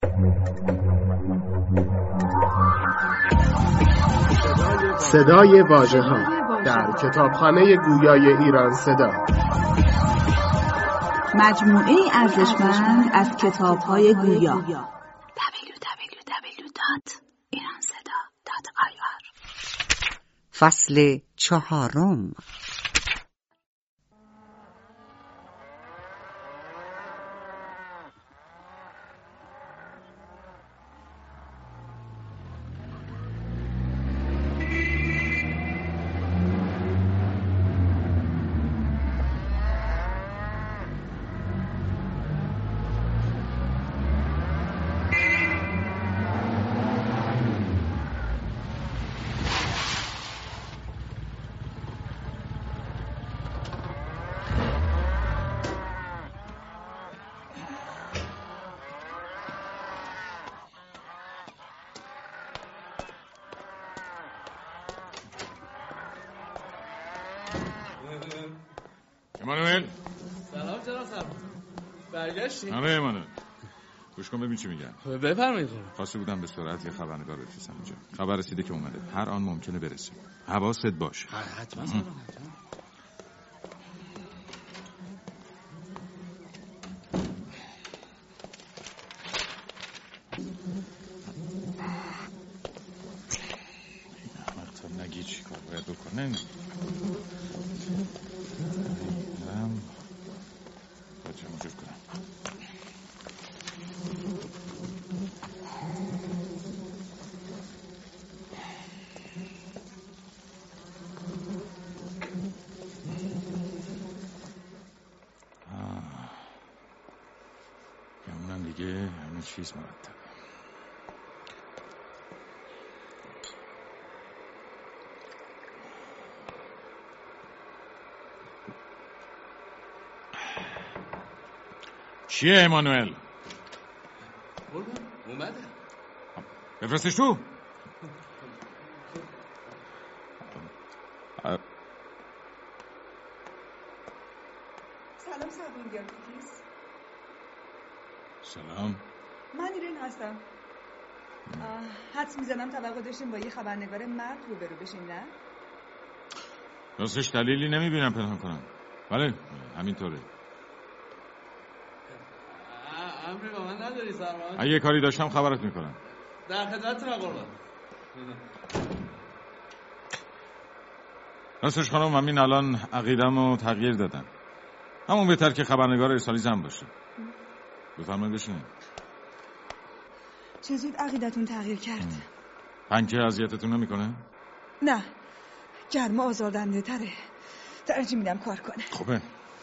صدای واژه‌ها در کتابخانه گویای ایران صدا، مجموعه ارزشمند از کتاب‌های گویا. www.iranseda.ir. فصل 4. ایمانوئل. سلام جناب سرمایه‌دار. برگشتین؟ آره ایمانوئل. گوش کن ببین چی میگم. بفرمایید. خواسته بودم به سرعت یه خبرنگار بفرستم اینجا. خبر رسیده که اومده. هر آن ممکنه برسیم. حواست باشه. حتما. نگی چی کار باید بکنه. باید چه موجود کنم. گمونم دیگه همه چیز مرتبه. چیه ایمانوئل؟ اومده. بفرستش تو. سلام سربانگیان کوکیز. سلام. من ایرین هستم. حدس میزنم توقع داشتیم با یه خبرنگار مرد روبرو بشیم، نه؟ راستش دلیلی نمیبینم پنهان کنم. بله همینطوره. امری با من نداری سرمان؟ اگه کاری داشتم خبرت میکنم. در خدمتتونم قربان. راستش خانم همین الان عقیده‌مو تغییر دادم. همون بهتر که خبرنگار ارسالی زن باشه. بفرمایید بشینید. چه زود عقیدتون تغییر کرد. پنکه اذیتتون نمیکنه؟ نه، گرما آزاردنده تره. ترجیح میدم کار کنه. خوبه.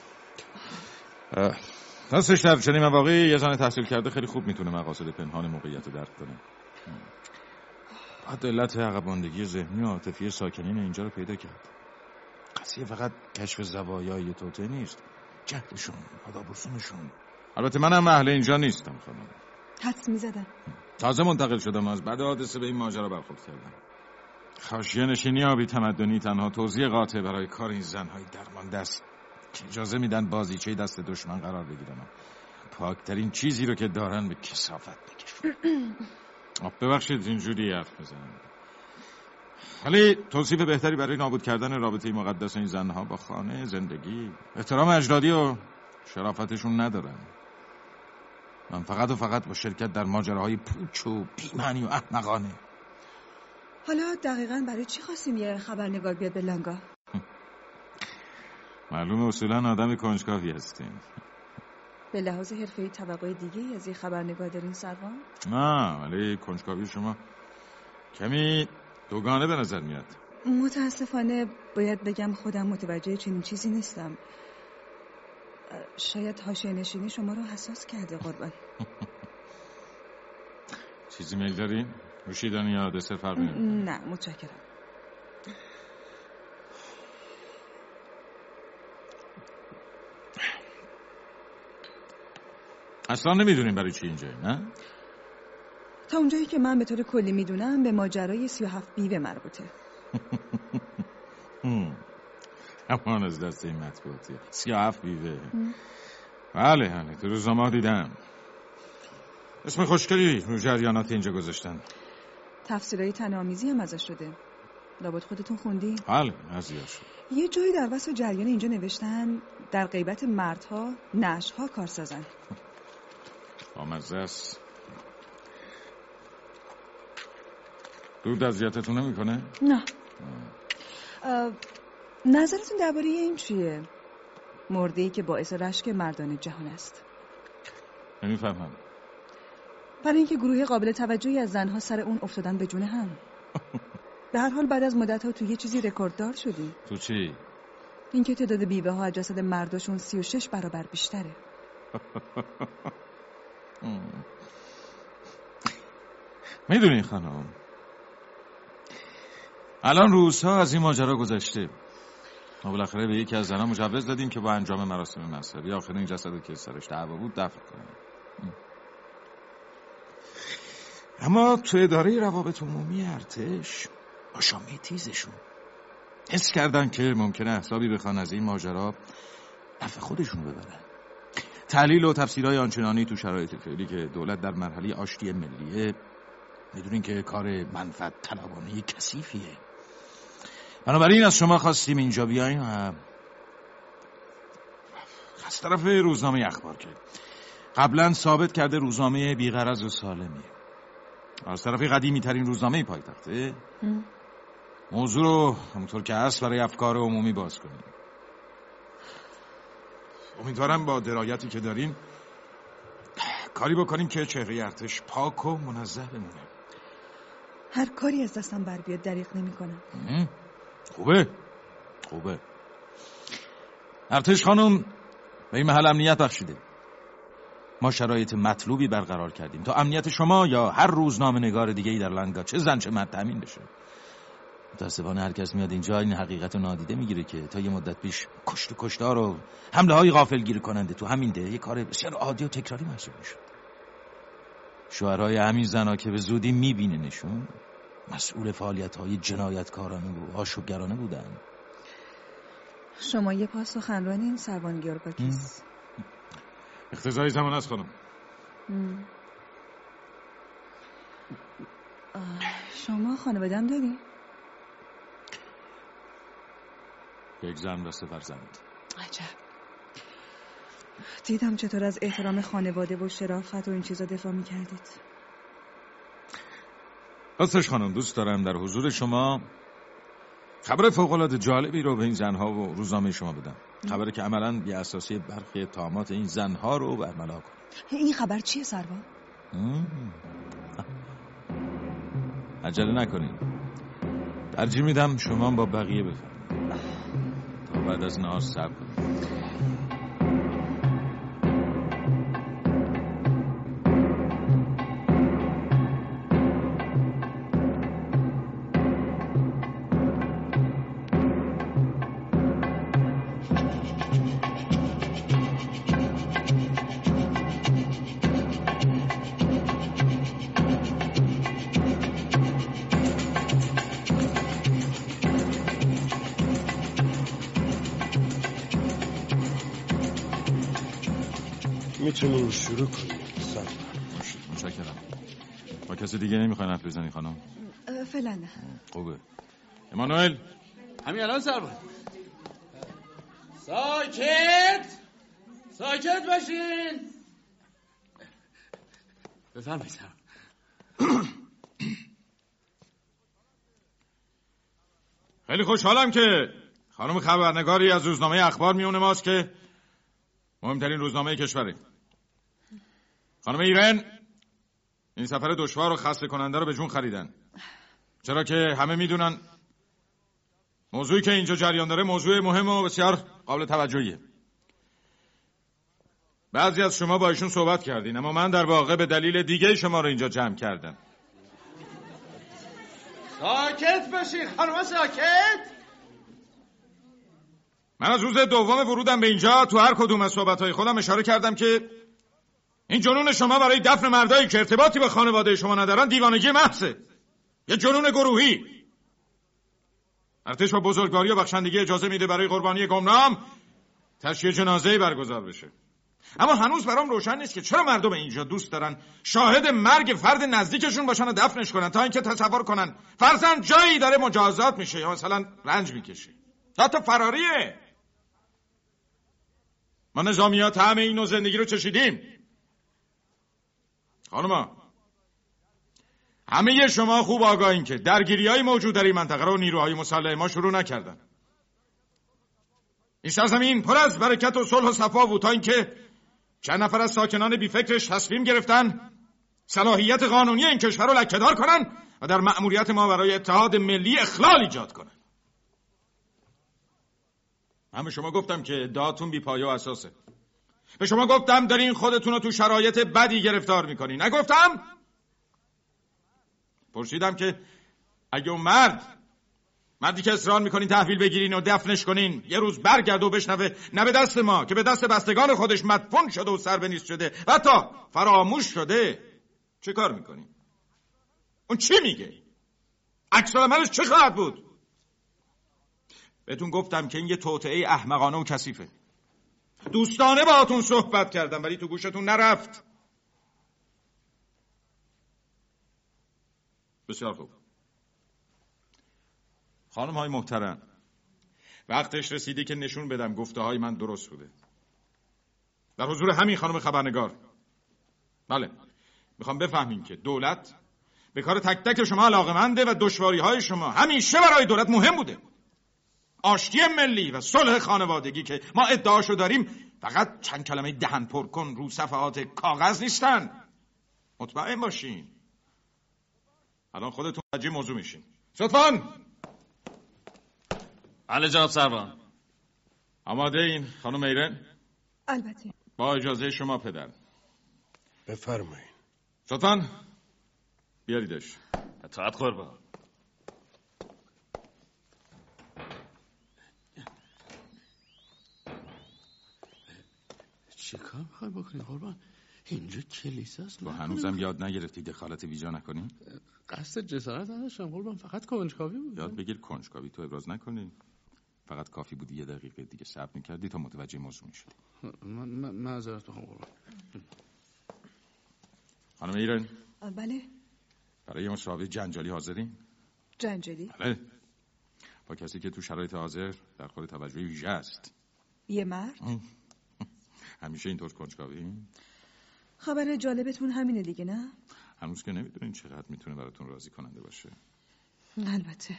راستش در چنین مواقعی یه زن تحصیل کرده خیلی خوب میتونه مقاصد پنهان موقعیت رو درک کنه. بعد علت عقب‌ماندگی ذهنی و عاطفی ساکنین اینجا رو پیدا کرد. قضیه فقط کشف زوایای توطئه نیست، جهلشون، آداب و رسومشون. البته منم اهل اینجا نیستم خانم. حدس میزدم. تازه منتقل شدم، از بعد حادثه به این ماجرا برخورد کردم. حاشیه نشینی یا بی‌تمدنی تنها توضیح قاطع برای کار این زن‌های درمانده است که اجازه میدن بازیچه دست دشمن قرار بگیرن. پاکترین چیزی رو که دارن به کثافت میکشن. ببخشید اینجوری حرف میزنم، ولی توصیف بهتری برای نابود کردن رابطه مقدس این زنها با خانه، زندگی، احترام اجدادی و شرافتشون ندارن. من فقط با شرکت در ماجراهای پوچ و بی‌معنی و احمقانه. حالا دقیقاً برای چی خواستیم یه خبرنگار بیاد به لنگا؟ معلومه اصولاً آدم کنجکاوی هستین. به لحاظ حرفه‌ای توقع دیگه‌ای از یه خبرنگار دارین سروان؟ نه، ولی کنجکاوی شما کمی دوگانه به نظر میاد. متاسفانه باید بگم خودم متوجه چنین چیزی نیستم. شاید حاشیه نشینی شما رو حساس کرده قربان. چیزی میل دارین؟ نوشیدنی یا دسر فرقی نمی‌کنه؟ نه متشکرم. اصلا نمیدونیم برای چی اینجایی، نه؟ تا اونجایی که من به طور کلی میدونم به ماجرای 37 بیوه مربوطه. امان از دست این مطبوعاتیه. 37 بیوه. بله تو روزنامه دیدم. اسم خوشگلی رو جریانات اینجا گذاشتن. تفسیرهای طنازآمیزی هم ازش شده. لابد خودتون خوندی؟ بله، ازیاش. یه جایی در وصف جریان اینجا نوشتن در غیبت مردها نعشها کارسازن. آمزه است. دود اذیتتون نمیکنه؟ نه. نظرتون درباره این چیه؟ مرده‌ای که باعث رشک مردان جهان است. نمیفهمم. برای اینکه گروه قابل توجهی از زنها سر اون افتادن به جون هم. به هر حال بعد از مدت‌ها تو یه چیزی رکورددار شدی. تو چی؟ اینکه تعداد بیوه ها از جسد مرداشون 36 برابر بیشتره. میدونی خانم، الان روزها از این ماجرا گذشته. ما بالاخره به یکی از زنها مجوز دادیم که با انجام مراسم مذهبی آخرین جسدی که سرش دعوا بود دفن کنیم. اما تو اداره روابط عمومی ارتش با شامه تیزشون حس کردن که ممکنه حسابی بخوان از این ماجرا نفع خودشون ببرن. تحلیل و تفسیرهای آنچنانی تو شرایط فعلی که دولت در مرحله آشتی ملیه، میدونین که کار منفعت طلبانه کثیفیه. بنابراین از شما خواستیم اینجا بیاین و از طرف روزنامه اخبار که قبلا ثابت کرده روزنامه بی‌غرض و سالمیه، از طرف قدیمی ترین روزنامه پایتخته، موضوع رو همونطور که هست برای افکار عمومی باز کنیم. امیدوارم با درایتی که داریم کاری بکنیم که چهره ارتش پاک و منزه بمونه. هر کاری از دستم بر بیاد دریغ نمی‌کنم. خوبه. ارتش خانم به این محل امنیت بخشیده. ما شرایط مطلوبی برقرار کردیم تا امنیت شما یا هر روزنامه نگار دیگه‌ای در لنگا چه زن چه مرد تامین بشه. متاسفانه هر کس میاد اینجا این حقیقت رو نادیده میگیره که تا یه مدت پیش کشت و کشتار و حمله های غافلگیر کننده تو همین ده یه کار بسیار عادی و تکراری محسوب میشد. شوهرهای همین زنا که به زودی میبیننشون مسئول فعالیت‌های جنایتکارانه و آشوبگرانه بودن. شما یه پاس سخنرانین سروان گیورگاکیس. اقتضای زمان است خانم. شما خانواده‌ام داری؟ یک زن و 3 فرزند. عجب. دیدم چطور از احترام خانواده و شرافت و این چیزا دفاع می‌کردید. راستش خانم دوست دارم در حضور شما خبر فوق‌العاده جالبی رو به این زنها و روزنامه شما بدم. خبری که عملاً بی اساسی برخی اتهامات این زنها رو برملا کنه. این خبر چیه سروان؟ عجله نکنید. ترجیح میدم شما با بقیه بفرمایید تا بعد از نهار صبر کنید. میتونیم شروع کنیم. متشکرم. با کسی دیگه نمیخواین حرف بزنی خانم؟ فعلا نه. خوبه. امانوئل همین الان سروان. ساکت باشین. بفرمایید سروان. خیلی خوشحالم که خانم خبرنگاری از روزنامه اخبار میون ماست که مهمترین روزنامه کشوره. خانم ایرن این سفر دشوار و خسته کننده رو به جون خریدن، چرا که همه میدونن موضوعی که اینجا جریان داره موضوع مهم و بسیار قابل توجهیه. بعضی از شما با ایشون صحبت کردین، اما من در واقع به دلیل دیگه شما رو اینجا جمع کردم. ساکت باشی خانم، ساکت. من از روز دوم ورودم به اینجا تو هر کدوم از صحبت‌های خودم اشاره کردم که این جنون شما برای دفن مردایی که ارتباطی به خانواده شما ندارن دیوانگی محضه، یه جنون گروهی. ارتش با بزرگواری و بخشندگی اجازه میده برای قربانی گمنام تشییع جنازه‌ای برگزار بشه. اما هنوز برام روشن نیست که چرا مردم اینجا دوست دارن شاهد مرگ فرد نزدیکشون باشن و دفنش کنن تا اینکه تصور کنن فرضاً جایی داره مجازات میشه یا مثلا رنج میکشه. حتی فراریه. ما نظامی‌ها طعم این نوع زندگی رو چشیدیم. خانوما، همه شما خوب آگاهین که درگیری‌های موجود در این منطقه رو نیروهای مسلح ما شروع نکردن. این سرزمین پر از برکت و صلح و صفا بود تا اینکه چند نفر از ساکنان بیفکرش تصمیم گرفتن صلاحیت قانونی این کشور رو لکه‌دار کنن و در مأموریت ما برای اتحاد ملی اخلال ایجاد کنن. من به شما گفتم که ادعاتون بی‌پایه و اساسه. به شما گفتم دارین خودتون رو تو شرایط بدی گرفتار میکنین. نگفتم؟ پرسیدم که اگه اون مردی که اصرار میکنین تحویل بگیرین و دفنش کنین یه روز برگرد و بشنوه نه به دست ما که به دست بستگان خودش مدفون شده و سر به نیست شده و حتی فراموش شده، چه کار میکنین؟ اون چی میگه؟ عکس‌العملش چه خواهد بود؟ بهتون گفتم که این یه توطئه احمقانه و کثیفه. دوستانه باهاتون صحبت کردم ولی تو گوشتون نرفت. بسیار خوب. خانم های محترم، وقتش رسیده که نشون بدم گفته های من درست بوده. در حضور همین خانم خبرنگار. بله، میخوام بفهمین که دولت به کار تک تک شما علاقه‌منده و دشواری های شما همیشه برای دولت مهم بوده. آشتی ملی و صلح خانوادگی که ما ادعاشو داریم فقط چند کلمه دهن پر کن رو صفحات کاغذ نیستن. مطمئن باشین. الان خودتون متوجه موضوع میشین. لطفاً. بله جناب سروان. آماده این خانم ایرن؟ البته. با اجازه شما پدر. بفرمایید. لطفاً بیاریدش. اطاعت قربان. چه کار میخوای بکنی قربان؟ اینجا کلیساست. با هنوزم یاد نگرفتی دخالت ویژا نکنی؟ قصد جسارت نداشتم قربان، فقط کنجکاوی بود. یاد بگیر کنجکاوی تو ابراز نکنی. فقط کافی بودی یه دقیقه دیگه صبر میکردی تا متوجه موضوع میشدی. من معذرت میخوام قربان. خانم ایرن. بله. برای مصاحبه جنجالی حاضرین؟ جنجالی؟ بله. با کسی که تو شرایط حاضر در خور توجه ویژه است. یه مرد؟ همیشه اینطور کنجکاوی؟ خبر جالبتون همینه دیگه نه؟ هنوز که نمیدونین چقدر میتونه براتون راضی کننده باشه. البته.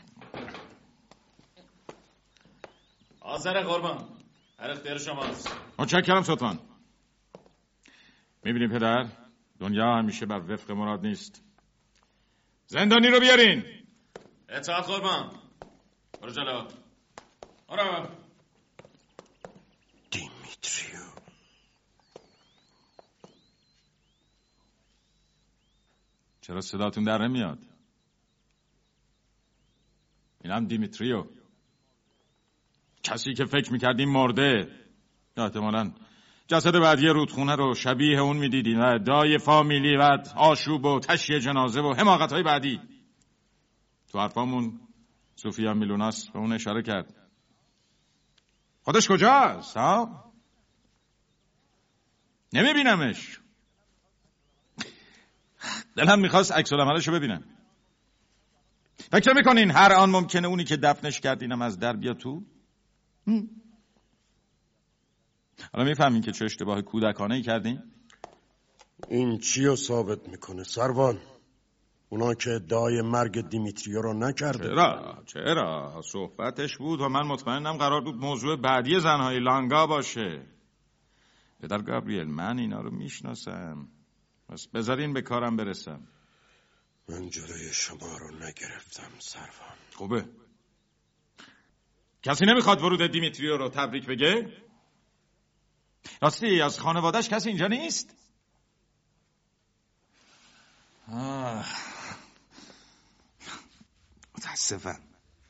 حاضر قربان. هر اختیار شماست. متشکرم سلطان. میبینیم پدر، دنیا همیشه بر وفق مراد نیست. زندانی رو بیارین. اطاعت قربان. برو جلو. برو. دیمیتریو. چرا صداتون در نمیاد؟ اینم دیمیتریو، کسی که فکر میکردیم مرده. احتمالاً جسد بعدی رودخونه رو شبیه اون میدیدین و ادعای فامیلی و آشوب و تشییع جنازه و حماقت‌های بعدی. تو حرفامون سوفیا میلوناس به اون اشاره کرد. خودش کجاست ها؟ نمیبینمش. دلم میخواست عکس العملشو ببینم. فکر میکنین هر آن ممکنه اونی که دفنش کردینم از در بیا تو؟ حالا میفهمین که چه اشتباه کودکانه‌ای کردین؟ این چی رو ثابت میکنه سروان؟ اونا که ادعای مرگ دیمیتریو رو نکرده. چرا؟ صحبتش بود و من مطمئنم قرار بود موضوع بعدی زنهای لانگا باشه. پدر گابریل، من اینا رو میشناسم. بس بذارین به کارم برسم. من جلوی شما رو نگرفتم سروان. خوبه. کسی نمیخواد ورود دیمیتریو رو تبریک بگه؟ راستی از خانواده‌اش کسی اینجا نیست؟ متاسفم.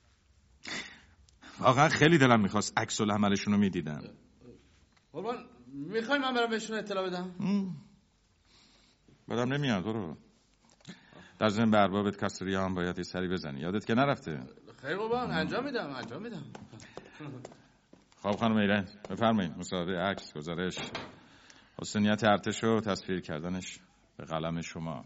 واقعا خیلی دلم میخواست عکس العملشون رو میدیدم. قربان میخوای من برام بهشون اطلاع بدم؟ بدم نمیاد. برو. در ضمن به اربابت کاستریا هم باید یه سری بزنی. یادت که نرفته؟ خیلی قربان انجام میدم. خب خانم ایرن بفرمایید. مصاحبه، عکس، گزارش. حسنیت ارتش و تصویر کردنش به قلم شما.